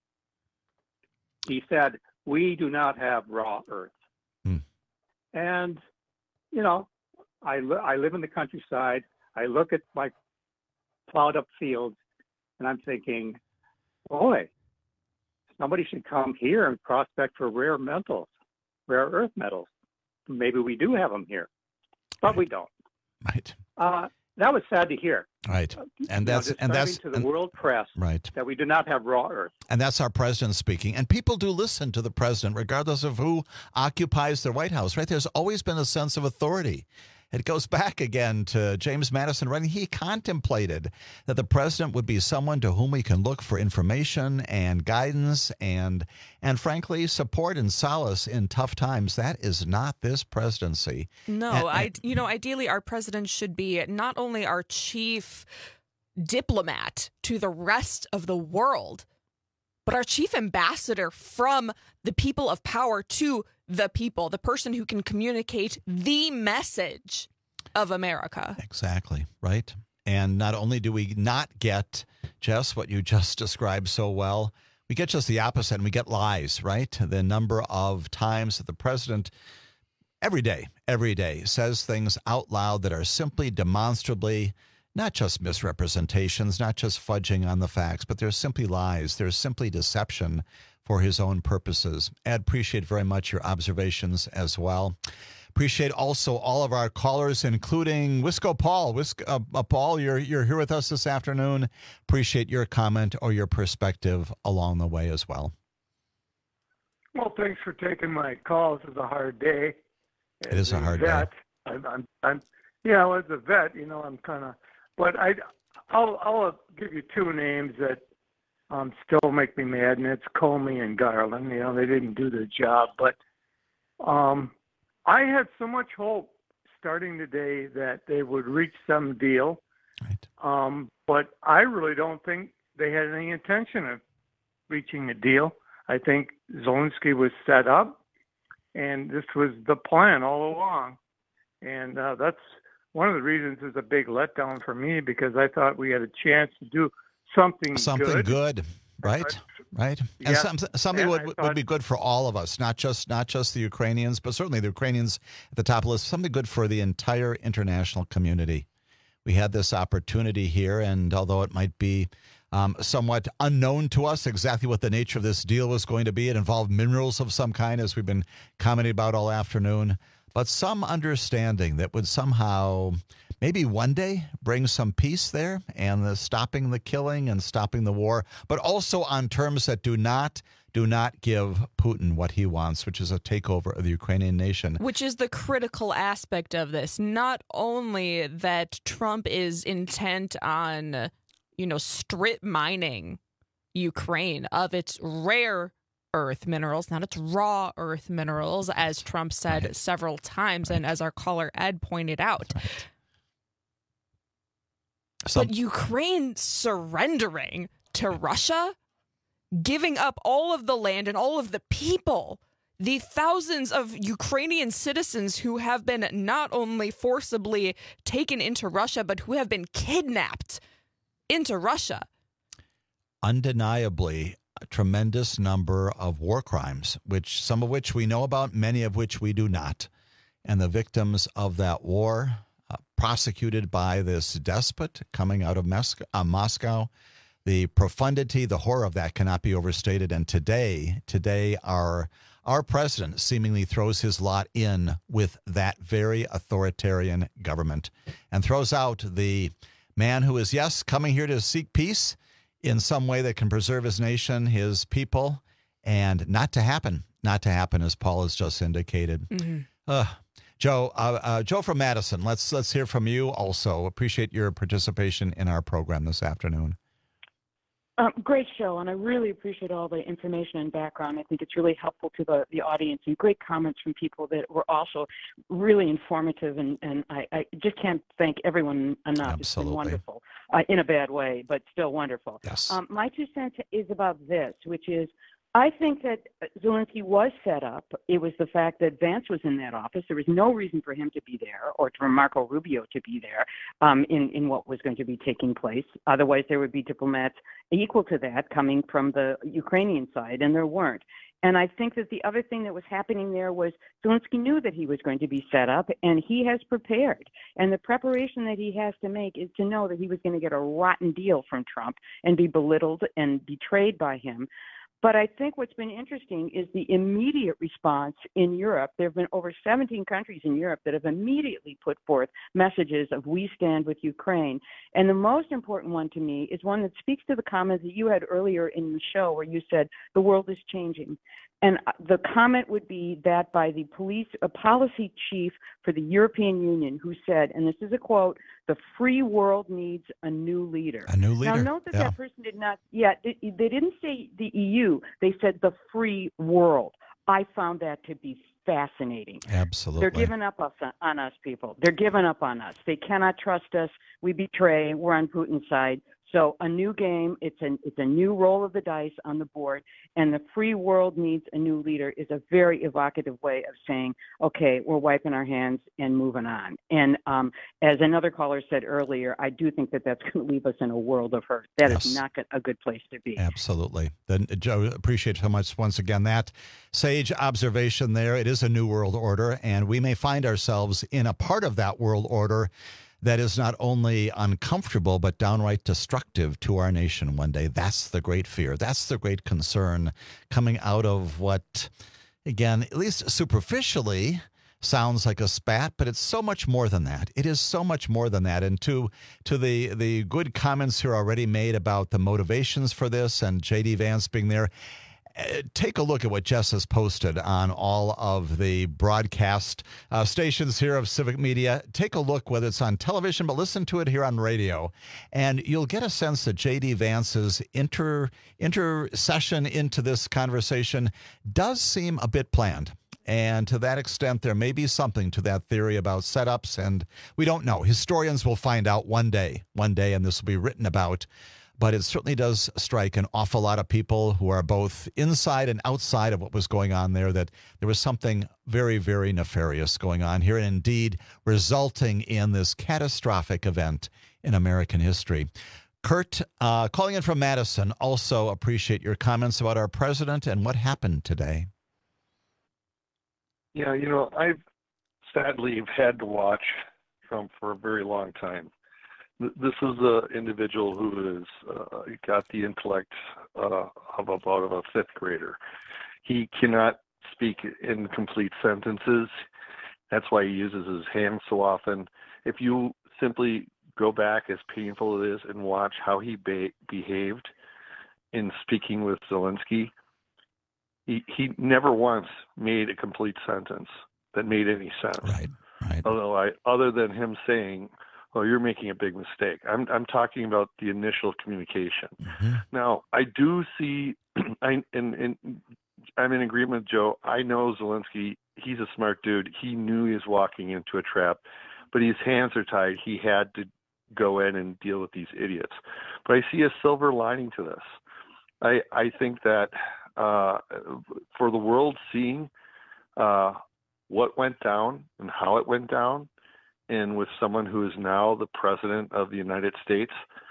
He said, we do not have raw earth. Hmm. And, you know, I, li- I live in the countryside. I look at my plowed up fields, and I'm thinking, boy, somebody should come here and prospect for rare metals, rare earth metals. Maybe we do have them here, but right. we don't. Right. Uh, that was sad to hear. Right. And that's you know, and that's to the and, world press right. that we do not have raw earth. And that's our president speaking. And people do listen to the president, regardless of who occupies the White House. Right. There's always been a sense of authority. It goes back again to James Madison writing. He contemplated that the president would be someone to whom we can look for information and guidance and, and frankly, support and solace in tough times. That is not this presidency. No, and, I, you know, ideally our president should be not only our chief diplomat to the rest of the world, but our chief ambassador from the people of power to the people, the person who can communicate the message of America. Exactly, right? And not only do we not get, Jess, what you just described so well, we get just the opposite, and we get lies, right? The number of times that the president, every day, every day, says things out loud that are simply demonstrably not just misrepresentations, not just fudging on the facts, but they're simply lies. They're simply deception for his own purposes. Ed, appreciate very much your observations as well. Appreciate also all of our callers, including Wisco Paul. Wisco, uh, uh, Paul, you're you're here with us this afternoon. Appreciate your comment or your perspective along the way as well. Well, thanks for taking my call. This is a hard day. It is a hard vet, day. I'm, I'm, I'm, yeah, well, as a vet, you know, I'm kind of, but I, I'll, I'll give you two names that um, still make me mad, and it's Comey and Garland. You know, they didn't do their job, but um, I had so much hope starting today that they would reach some deal. Right. Um, but I really don't think they had any intention of reaching a deal. I think Zelensky was set up, and this was the plan all along. And uh, that's one of the reasons it's a big letdown for me, because I thought we had a chance to do something, something good. good, right? Right? And Yes. some, something And would, I would thought- be good for all of us, not just not just the Ukrainians, but certainly the Ukrainians at the top of the list, something good for the entire international community. We had this opportunity here, and although it might be um, somewhat unknown to us exactly what the nature of this deal was going to be, it involved minerals of some kind, as we've been commenting about all afternoon, but some understanding that would somehow maybe one day bring some peace there and the stopping the killing and stopping the war, but also on terms that do not do not give Putin what he wants, which is a takeover of the Ukrainian nation. Which is the critical aspect of this. Not only that Trump is intent on, you know, strip mining Ukraine of its rare earth minerals, not its raw earth minerals, as Trump said right. several times, right. and as our caller Ed pointed out. Right. Some- but Ukraine surrendering to Russia, giving up all of the land and all of the people, the thousands of Ukrainian citizens who have been not only forcibly taken into Russia, but who have been kidnapped into Russia. Undeniably, a tremendous number of war crimes, which some of which we know about, many of which we do not. And the victims of that war, uh, prosecuted by this despot coming out of Mes- uh, Moscow, the profundity, the horror of that cannot be overstated. And today, today, our our president seemingly throws his lot in with that very authoritarian government and throws out the man who is, yes, coming here to seek peace in some way that can preserve his nation, his people, and not to happen, not to happen, as Paul has just indicated. Mm-hmm. Uh, Joe, uh, uh, Joe from Madison, let's let's hear from you also. Appreciate your participation in our program this afternoon. Um, great show, and I really appreciate all the information and background. I think it's really helpful to the, the audience, and great comments from people that were also really informative, and, and I, I just can't thank everyone enough. Absolutely. It's been wonderful, uh, in a bad way, but still wonderful. Yes. Um, my two cents is about this, which is I think that Zelensky was set up. It was the fact that Vance was in that office. There was no reason for him to be there or for Marco Rubio to be there um, in, in what was going to be taking place. Otherwise, there would be diplomats equal to that coming from the Ukrainian side, and there weren't. And I think that the other thing that was happening there was Zelensky knew that he was going to be set up, and he has prepared. And the preparation that he has to make is to know that he was going to get a rotten deal from Trump and be belittled and betrayed by him. But I think what's been interesting is the immediate response in Europe. There have been over seventeen countries in Europe that have immediately put forth messages of we stand with Ukraine. And the most important one to me is one that speaks to the comments that you had earlier in the show where you said the world is changing. And the comment would be that by the police, a policy chief for the European Union who said, and this is a quote, the free world needs a new leader. A new leader. Now, note that yeah. that person did not, yeah, they, they didn't say the E U. They said the free world. I found that to be fascinating. Absolutely. They're giving up us, on us, people. They're giving up on us. They cannot trust us. We betray. We're on Putin's side. So a new game, it's a, it's a new roll of the dice on the board, and the free world needs a new leader is a very evocative way of saying, okay, we're wiping our hands and moving on. And um, as another caller said earlier, I do think that that's going to leave us in a world of hurt. That yes. is not a good place to be. Absolutely. Then, Joe, appreciate so much once again that sage observation there. It is a new world order, and we may find ourselves in a part of that world order that is not only uncomfortable, but downright destructive to our nation one day. That's the great fear. That's the great concern coming out of what, again, at least superficially, sounds like a spat, but it's so much more than that. It is so much more than that. And to to the, the good comments here already made about the motivations for this and J D Vance being there, take a look at what Jess has posted on all of the broadcast uh, stations here of Civic Media. Take a look, whether it's on television, but listen to it here on radio. And you'll get a sense that J D Vance's inter intercession into this conversation does seem a bit planned. And to that extent, there may be something to that theory about setups, and we don't know. Historians will find out one day, one day, and this will be written about. But it certainly does strike an awful lot of people who are both inside and outside of what was going on there, that there was something very, very nefarious going on here, and indeed resulting in this catastrophic event in American history. Kurt, uh, calling in from Madison, also appreciate your comments about our president and what happened today. Yeah, you know, I've sadly had to watch Trump for a very long time. This is an individual who has uh, got the intellect uh, of about a fifth grader. He cannot speak in complete sentences. That's why he uses his hands so often. If you simply go back, as painful it is, and watch how he be- behaved in speaking with Zelensky, he, he never once made a complete sentence that made any sense. Right, right. Although I, other than him saying, "Oh, you're making a big mistake," I'm I'm talking about the initial communication. Mm-hmm. Now, I do see, I and, and I'm in agreement with Joe. I know Zelensky. He's a smart dude. He knew he was walking into a trap, but his hands are tied. He had to go in and deal with these idiots. But I see a silver lining to this. I I think that uh, for the world seeing uh, what went down and how it went down, and with someone who is now the president of the United States,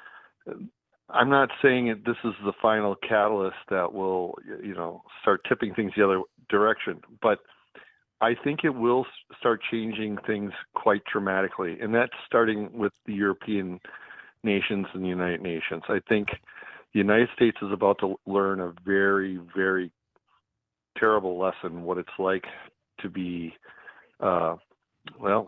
I'm not saying that this is the final catalyst that will, you know, start tipping things the other direction, but I think it will start changing things quite dramatically, and that's starting with the European nations and the United Nations. I think the United States is about to learn a very, very terrible lesson, what it's like to be, uh, well,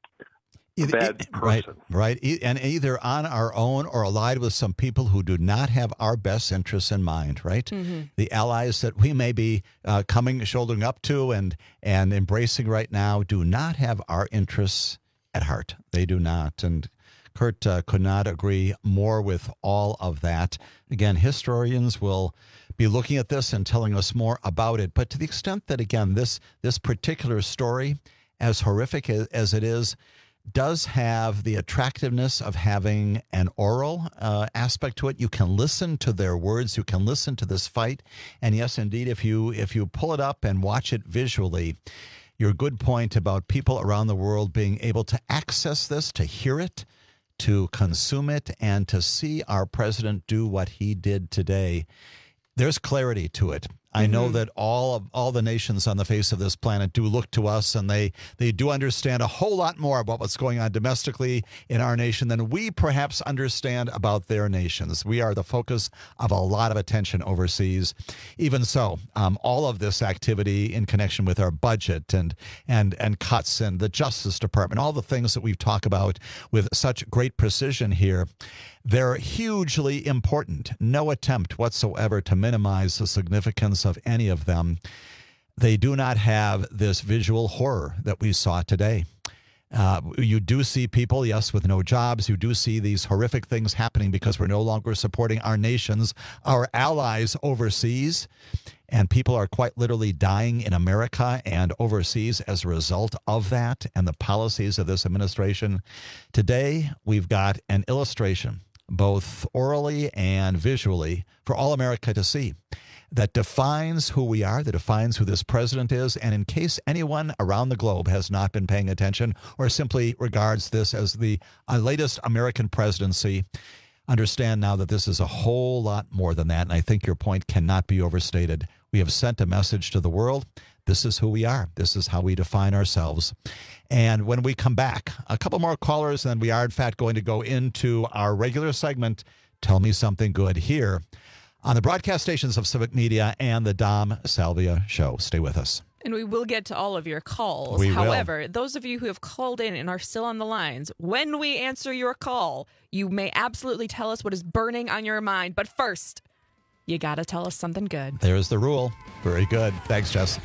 a bad person. Right, right. E- And either on our own or allied with some people who do not have our best interests in mind, right? Mm-hmm. The allies that we may be uh, coming, shouldering up to and, and embracing right now do not have our interests at heart. They do not. And Kurt uh, could not agree more with all of that. Again, historians will be looking at this and telling us more about it. But to the extent that, again, this this particular story, as horrific as, as it is, does have the attractiveness of having an oral uh, aspect to it. You can listen to their words. You can listen to this fight. And yes, indeed, if you if you pull it up and watch it visually, your good point about people around the world being able to access this, to hear it, to consume it, and to see our president do what he did today, there's clarity to it. I know mm-hmm. that all of all the nations on the face of this planet do look to us, and they, they do understand a whole lot more about what's going on domestically in our nation than we perhaps understand about their nations. We are the focus of a lot of attention overseas. Even so, um, all of this activity in connection with our budget and and and cuts and the Justice Department, all the things that we've talked about with such great precision here, they're hugely important. No attempt whatsoever to minimize the significance of any of them. They do not have this visual horror that we saw today. Uh, you do see people, yes, with no jobs. You do see these horrific things happening because we're no longer supporting our nations, our allies overseas. And people are quite literally dying in America and overseas as a result of that and the policies of this administration. Today, we've got an illustration, both orally and visually, for all America to see, that defines who we are, that defines who this president is. And in case anyone around the globe has not been paying attention or simply regards this as the uh, latest American presidency, understand now that this is a whole lot more than that. And I think your point cannot be overstated. We have sent a message to the world. This is who we are. This is how we define ourselves. And when we come back, a couple more callers, and then we are, in fact, going to go into our regular segment, Tell Me Something Good, here on the broadcast stations of Civic Media and the Dom Salvia Show. Stay with us. And we will get to all of your calls. We However, will. those of you who have called in and are still on the lines, when we answer your call, you may absolutely tell us what is burning on your mind. But first, you got to tell us something good. There's the rule. Very good. Thanks, Jess.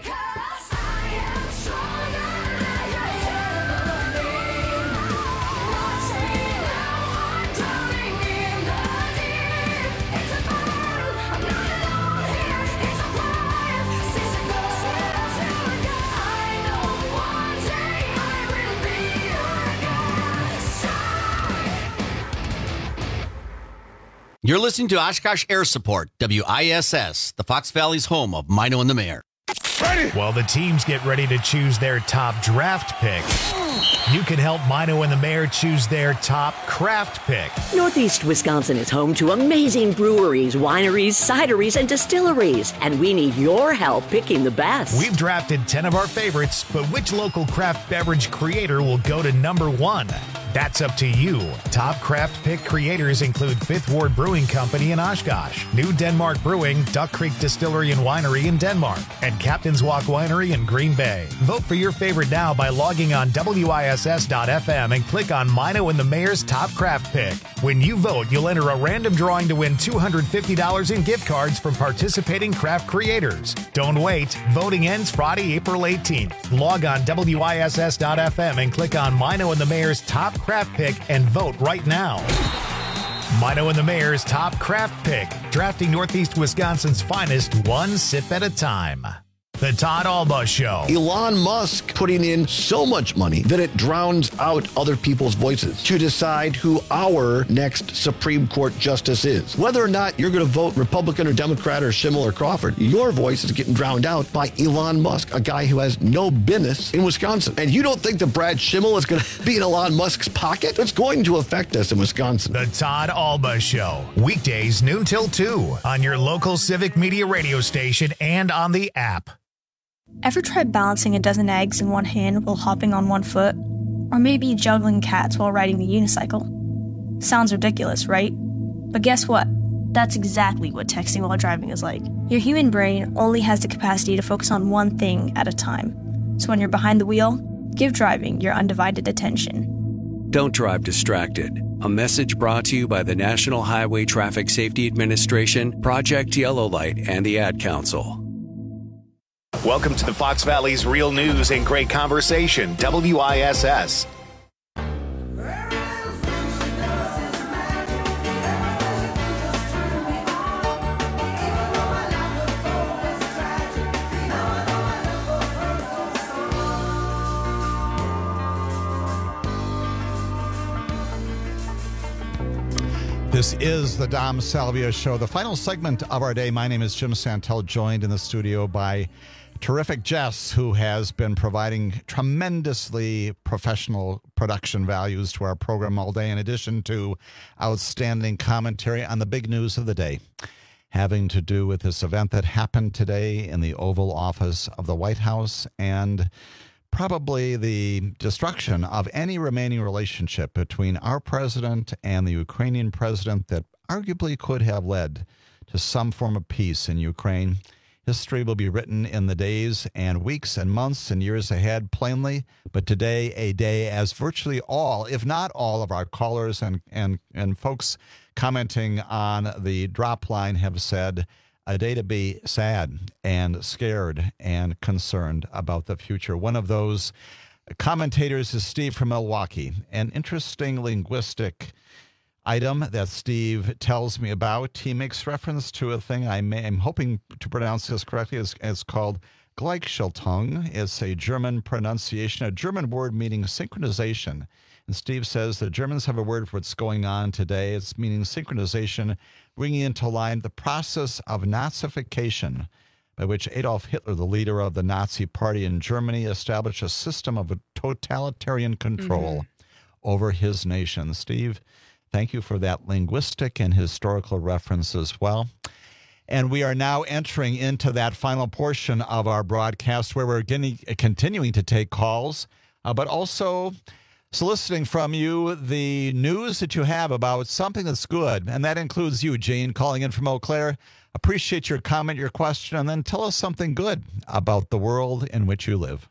You're listening to Oshkosh Air Support, W I S S, the Fox Valley's home of Mino and the Mayor. Ready? While the teams get ready to choose their top draft pick, You can help Mino and the Mayor choose their top craft pick. Northeast Wisconsin is home to amazing breweries, wineries, cideries, and distilleries, and we need your help picking the best. We've drafted ten of our favorites, but which local craft beverage creator will go to number one? That's up to you. Top craft pick creators include Fifth Ward Brewing Company in Oshkosh, New Denmark Brewing, Duck Creek Distillery and Winery in Denmark, and Captain's Walk Winery in Green Bay. Vote for your favorite now by logging on W I S S dot F M and click on Mino and the Mayor's Top Craft Pick. When you vote, you'll enter a random drawing to win two hundred fifty dollars in gift cards from participating craft creators. Don't wait. Voting ends Friday, April eighteenth. Log on W I S S dot F M and click on Mino and the Mayor's Top Craft Pick and vote right now. Mino and the Mayor's Top Craft Pick, drafting Northeast Wisconsin's finest one sip at a time. The Todd Alba Show. Elon Musk putting in so much money that it drowns out other people's voices to decide who our next Supreme Court justice is. Whether or not you're going to vote Republican or Democrat or Schimmel or Crawford, your voice is getting drowned out by Elon Musk, a guy who has no business in Wisconsin. And you don't think that Brad Schimmel is going to be in Elon Musk's pocket? It's going to affect us in Wisconsin. The Todd Alba Show. Weekdays noon till two on your local Civic Media radio station and on the app. Ever tried balancing a dozen eggs in one hand while hopping on one foot? Or maybe juggling cats while riding the unicycle? Sounds ridiculous, right? But guess what? That's exactly what texting while driving is like. Your human brain only has the capacity to focus on one thing at a time. So when you're behind the wheel, give driving your undivided attention. Don't drive distracted. A message brought to you by the National Highway Traffic Safety Administration, Project Yellow Light, and the Ad Council. Welcome to the Fox Valley's Real News and Great Conversation, W I S S. This is the Dom Salvio Show, the final segment of our day. My name is Jim Santel, joined in the studio by terrific Jess, who has been providing tremendously professional production values to our program all day, in addition to outstanding commentary on the big news of the day, having to do with this event that happened today in the Oval Office of the White House and probably the destruction of any remaining relationship between our president and the Ukrainian president that arguably could have led to some form of peace in Ukraine. History will be written in the days and weeks and months and years ahead, plainly. But today, a day as virtually all, if not all, of our callers and, and, and folks commenting on the drop line have said, a day to be sad and scared and concerned about the future. One of those commentators is Steve from Milwaukee. An interesting linguistic item that Steve tells me about. He makes reference to a thing I may, I'm hoping to pronounce this correctly. It's, it's called Gleichschaltung. It's a German pronunciation, a German word meaning synchronization. And Steve says the Germans have a word for what's going on today. It's meaning synchronization, bringing into line the process of Nazification, by which Adolf Hitler, the leader of the Nazi Party in Germany, established a system of a totalitarian control mm-hmm. over his nation. Steve, thank you for that linguistic and historical reference as well. And we are now entering into that final portion of our broadcast where we're getting, continuing to take calls, uh, but also soliciting from you the news that you have about something that's good. And that includes you, Gene, calling in from Eau Claire. Appreciate your comment, your question, and then tell us something good about the world in which you live.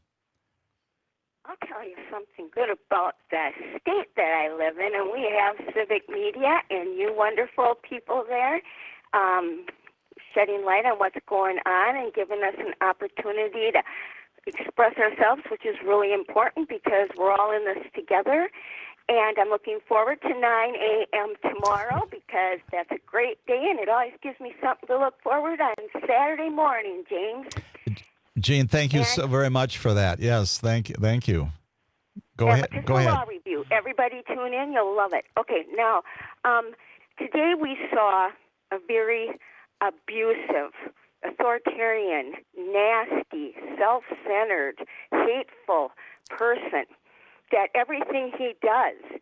I'll tell you something good about the state that I live in, and we have Civic Media and you wonderful people there um, shedding light on what's going on and giving us an opportunity to express ourselves, which is really important because we're all in this together. And I'm looking forward to nine a.m. tomorrow because that's a great day, and it always gives me something to look forward on Saturday morning, James. Gene, thank you and, so very much for that. Yes, thank you. Thank you. Go yeah, ahead. Just Go a ahead. Law review. Everybody tune in. You'll love it. Okay, now, um, today we saw a very abusive, authoritarian, nasty, self-centered, hateful person that everything he does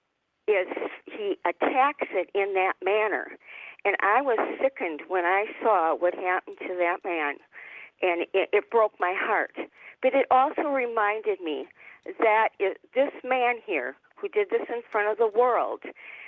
is he attacks it in that manner. And I was sickened when I saw what happened to that man, and it, it broke my heart. But it also reminded me that it, this man here, who did this in front of the world,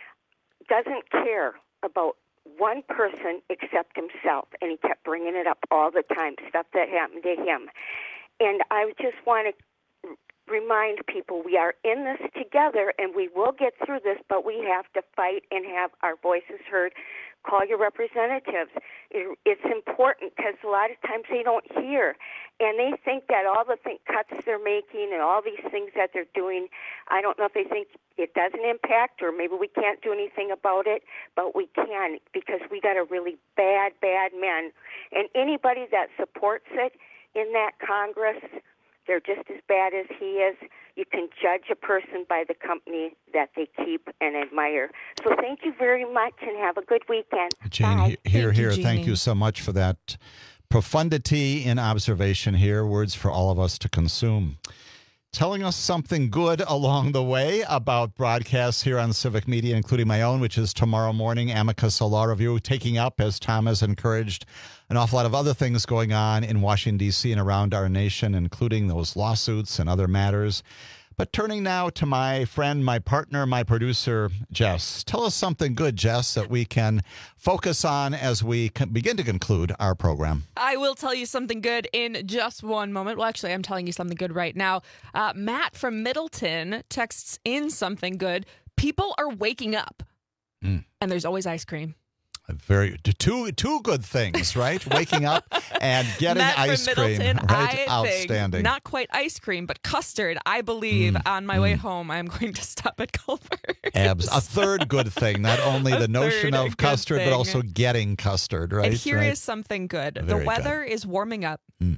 doesn't care about one person except himself, and he kept bringing it up all the time, stuff that happened to him. And I just want to remind people we are in this together, and we will get through this, but we have to fight and have our voices heard. Call your representatives. It's important because a lot of times they don't hear, and they think that all the th- cuts they're making and all these things that they're doing, I don't know if they think it doesn't impact, or maybe we can't do anything about it, but we can, because we got a really bad, bad men. And anybody that supports it in that Congress, they're just as bad as he is. You can judge a person by the company that they keep and admire. So thank you very much, and have a good weekend. Jane, Bye. here, Thank here. you, Thank Jeannie. you so much for that profundity in observation here. Words for all of us to consume. Telling us something good along the way about broadcasts here on Civic Media, including my own, which is tomorrow morning, Amicus Law Review, taking up, as Tom has encouraged, an awful lot of other things going on in Washington, D C and around our nation, including those lawsuits and other matters. But turning now to my friend, my partner, my producer, Jess. Tell us something good, Jess, that we can focus on as we begin to conclude our program. I will tell you something good in just one moment. Well, actually, I'm telling you something good right now. Uh, Matt from Middleton texts in something good. People are waking up, Mm. and there's always ice cream. Very two two good things, right? Waking up and getting Matt ice from cream, Middleton, right? I Outstanding. Think not quite ice cream, but custard. I believe Mm, on my way home, I'm going to stop at Culver's. Abs. A third good thing, not only A the notion third of good custard, but thing. also getting custard, right? And here is right? something good. Very the good. weather is warming up. Mm.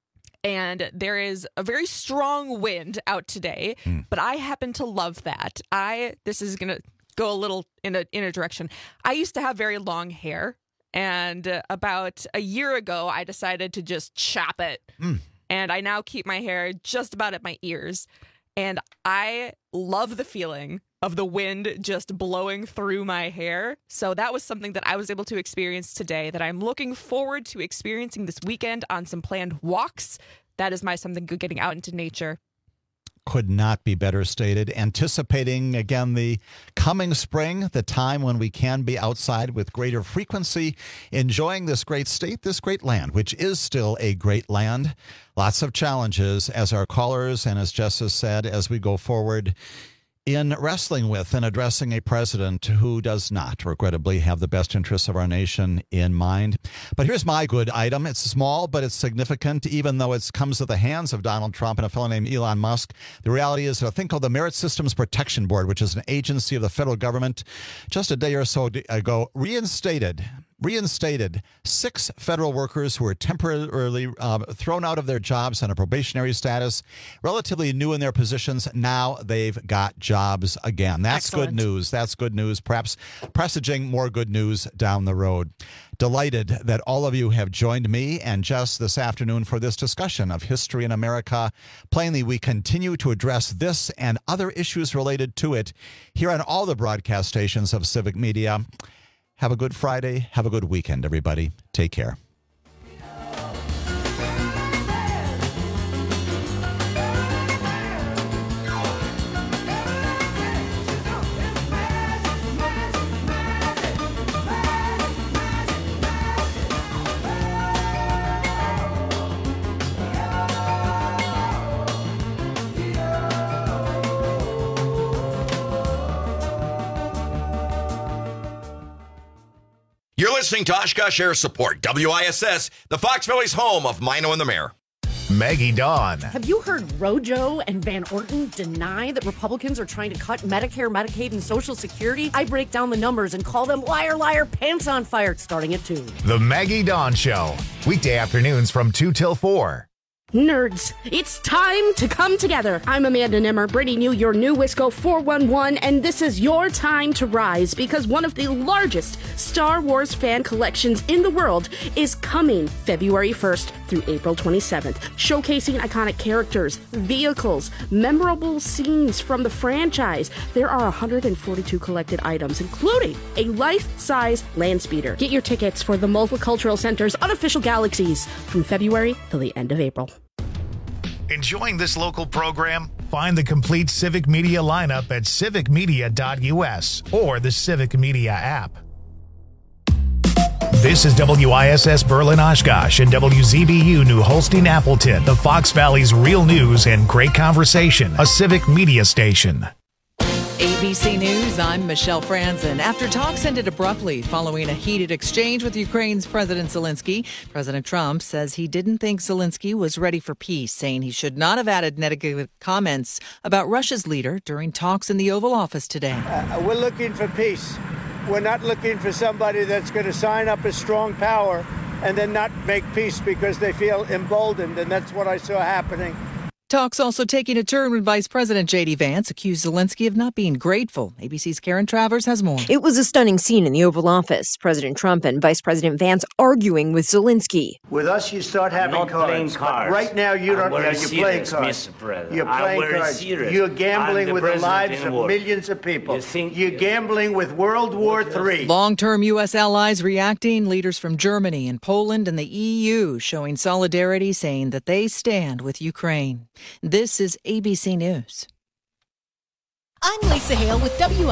And there is a very strong wind out today, Mm. but I happen to love that. I this is going to go a little in a in a direction. I used to have very long hair, and uh, about a year ago I decided to just chop it. Mm. And I now keep my hair just about at my ears, and I love the feeling of the wind just blowing through my hair. So that was something that I was able to experience today that I'm looking forward to experiencing this weekend on some planned walks. That is my something good, getting out into nature. Could not be better stated. Anticipating, again, the coming spring, the time when we can be outside with greater frequency, enjoying this great state, this great land, which is still a great land. Lots of challenges, as our callers and as Jess has said, as we go forward in wrestling with and addressing a president who does not, regrettably, have the best interests of our nation in mind. But here's my good item. It's small, but it's significant, even though it comes to the hands of Donald Trump and a fellow named Elon Musk. The reality is that a thing called the Merit Systems Protection Board, which is an agency of the federal government, just a day or so ago, reinstated reinstated six federal workers who were temporarily uh, thrown out of their jobs on a probationary status, relatively new in their positions. Now they've got jobs again. That's Excellent. good news. That's good news. Perhaps presaging more good news down the road. Delighted that all of you have joined me and Jess this afternoon for this discussion of history in America. Plainly, we continue to address this and other issues related to it here on all the broadcast stations of Civic Media. Have a good Friday. Have a good weekend, everybody. Take care. You're listening to Oshkosh Air Support, W I S S, the Fox Valley's home of Mino and the Mayor. Maggie Dawn. Have you heard Rojo and Van Orton deny that Republicans are trying to cut Medicare, Medicaid, and Social Security? I break down the numbers and call them liar, liar, pants on fire, starting at two. The Maggie Dawn Show. Weekday afternoons from two till four. Nerds, it's time to come together. I'm Amanda Nimmer, bringing you your new Wisco four one one, and this is your time to rise because one of the largest Star Wars fan collections in the world is coming February first through through April twenty-seventh, showcasing iconic characters, vehicles, memorable scenes from the franchise. There are one hundred forty-two collected items, including a life-size land speeder. Get your tickets for the Multicultural Center's unofficial Galaxies from February till the end of April. Enjoying this local program? Find the complete Civic Media lineup at civic media dot u s or the Civic Media app. This is W I S S Berlin Oshkosh and W Z B U New Holstein Appleton, the Fox Valley's real news and great conversation, a Civic Media station. A B C News, I'm Michelle Franzen. After talks ended abruptly following a heated exchange with Ukraine's President Zelensky, President Trump says he didn't think Zelensky was ready for peace, saying he should not have added negative comments about Russia's leader during talks in the Oval Office today. Uh, we're looking for peace. We're not looking for somebody that's going to sign up as strong power and then not make peace because they feel emboldened, and that's what I saw happening. Talks also taking a turn when Vice President J D Vance accused Zelensky of not being grateful. A B C's Karen Travers has more. It was a stunning scene in the Oval Office. President Trump and Vice President Vance arguing with Zelensky. With us, you start having not cards. playing cards. Right now, you don't. Yeah, you're playing cards. You're playing cards. You're gambling the with the lives of millions of people. You think, you're gambling with World War Three. Long-term U S allies reacting. Leaders from Germany and Poland and the E U showing solidarity, saying that they stand with Ukraine. This is A B C News. I'm Lisa Hale with W